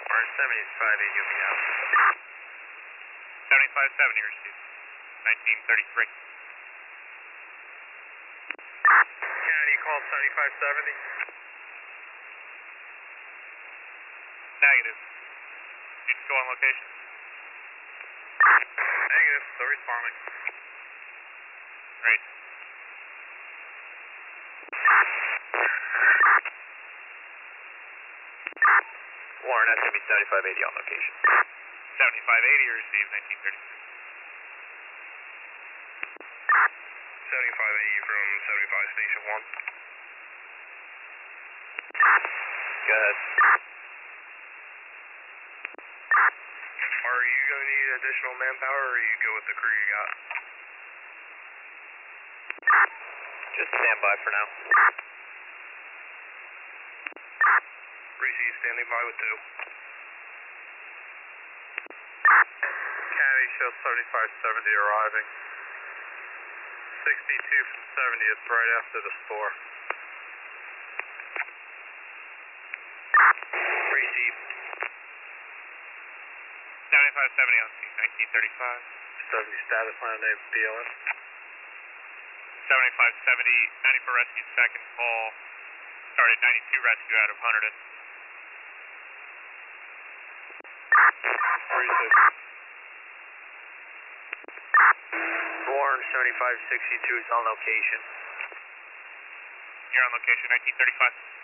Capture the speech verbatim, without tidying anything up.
Orange seventy-five eight, you'll be out. seventy-five seventy received. nineteen thirty-three. Kennedy, call seventy-five seventy. Negative. You just go on location? Negative, still responding. Great. Warren, that's going to be seventy-five eighty on location. seventy-five eighty received, nineteen thirty-six. seventy-five eighty from seventy-five Station one. Go ahead. Are you going to need additional manpower, or are you good with the crew you got? Just stand by for now. Receive, standing by with two. Kennedy, show seventy-five seventy arriving. sixty-two from seventieth, right after the store. Receive. seventy-five seventy on scene, nineteen thirty-five. seventy status line name B L S. seventy-five seventy, ninety-four rescue second call. Started ninety-two rescue out of Hunterdon. Receive. Warren seventy-five sixty-two is on location. You're on location, nineteen thirty-five.